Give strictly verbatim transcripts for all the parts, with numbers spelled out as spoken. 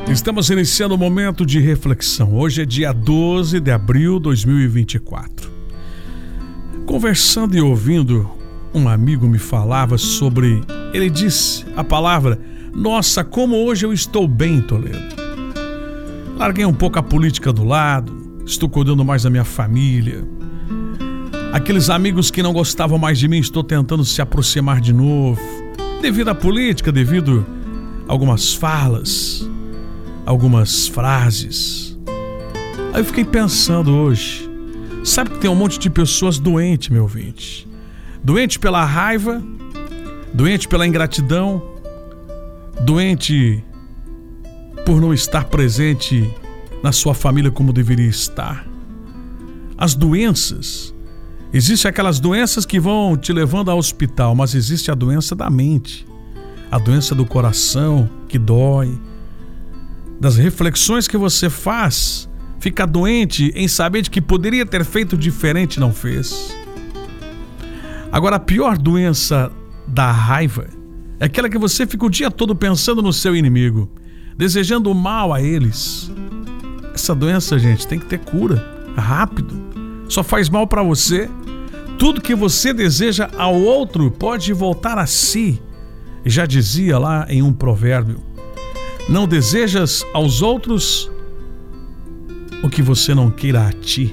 Estamos iniciando o momento de reflexão. Hoje é dia doze de abril de dois mil e vinte e quatro. Conversando e ouvindo, um amigo me falava sobre... Ele disse a palavra: nossa, como hoje eu estou bem, Toledo. Larguei um pouco a política do lado, estou cuidando mais da minha família. Aqueles amigos que não gostavam mais de mim, estou tentando se aproximar de novo. Devido à política, devido a algumas falas, algumas frases. Aí eu fiquei pensando hoje, sabe que tem um monte de pessoas doentes, meu ouvinte? Doente pela raiva, doente pela ingratidão, doente por não estar presente na sua família como deveria estar. As doenças, existem aquelas doenças que vão te levando ao hospital, mas existe a doença da mente, a doença do coração que dói, das reflexões que você faz, fica doente em saber de que poderia ter feito diferente e não fez. Agora, a pior doença da raiva é aquela que você fica o dia todo pensando no seu inimigo, desejando o mal a eles. Essa doença, gente, tem que ter cura, rápido, só faz mal para você. Tudo que você deseja ao outro pode voltar a si. Já dizia lá em um provérbio: não desejas aos outros o que você não queira a ti.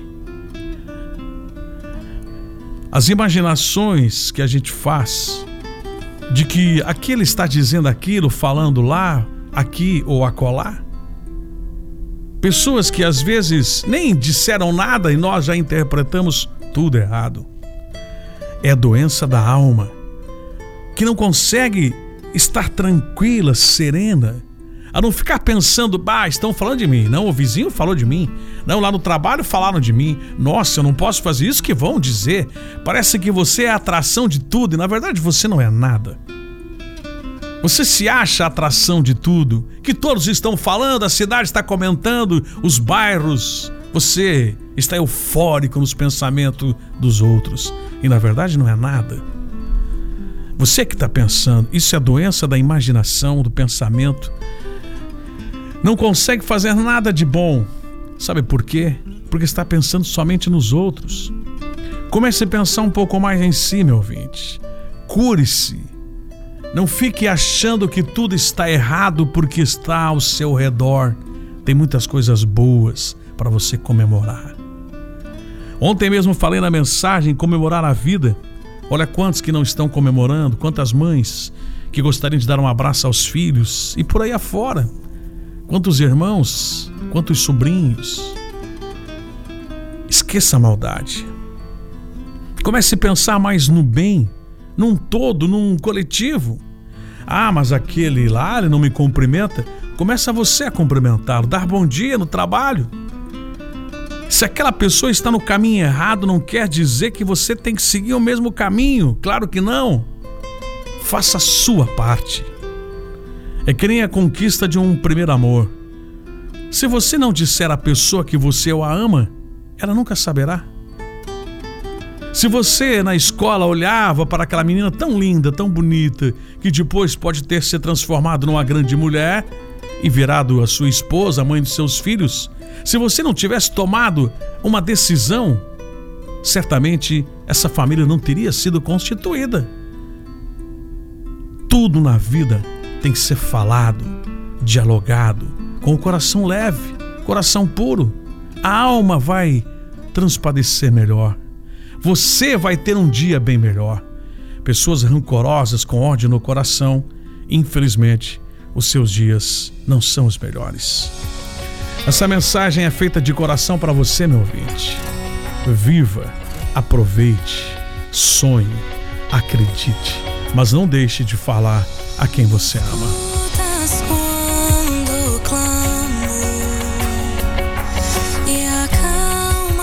As imaginações que a gente faz de que aquele está dizendo aquilo, falando lá, aqui ou acolá. Pessoas que às vezes nem disseram nada e nós já interpretamos tudo errado. É a doença da alma, que não consegue estar tranquila, serena, a não ficar pensando: bah, estão falando de mim. Não, o vizinho falou de mim. Não, lá no trabalho falaram de mim. Nossa, eu não posso fazer isso que vão dizer. Parece que você é a atração de tudo e na verdade você não é nada. Você se acha a atração de tudo, que todos estão falando, a cidade está comentando, os bairros. Você está eufórico nos pensamentos dos outros e na verdade não é nada. Você que está pensando, isso é a doença da imaginação, do pensamento. Não consegue fazer nada de bom. Sabe por quê? Porque está pensando somente nos outros. Comece a pensar um pouco mais em si, meu ouvinte. Cure-se. Não fique achando que tudo está errado porque está ao seu redor. Tem muitas coisas boas para você comemorar. Ontem mesmo falei na mensagem comemorar a vida. Olha quantos que não estão comemorando, quantas mães que gostariam de dar um abraço aos filhos e por aí afora. Quantos irmãos, quantos sobrinhos. Esqueça a maldade. Comece a pensar mais no bem, num todo, num coletivo. Ah, mas aquele lá, ele não me cumprimenta. Começa você a cumprimentá-lo, dar bom dia no trabalho. Se aquela pessoa está no caminho errado, não quer dizer que você tem que seguir o mesmo caminho. Claro que não. Faça a sua parte. É que nem a conquista de um primeiro amor. Se você não disser à pessoa que você a ama, ela nunca saberá. Se você na escola olhava para aquela menina tão linda, tão bonita, que depois pode ter se transformado numa grande mulher e virado a sua esposa, a mãe dos seus filhos, se você não tivesse tomado uma decisão, certamente essa família não teria sido constituída. Tudo na vida tem que ser falado, dialogado, com o coração leve, coração puro. A alma vai transparecer melhor. Você vai ter um dia bem melhor. Pessoas rancorosas com ódio no coração, infelizmente, os seus dias não são os melhores. Essa mensagem é feita de coração para você, meu ouvinte. Viva, aproveite, sonhe, acredite, mas não deixe de falar a quem você ama.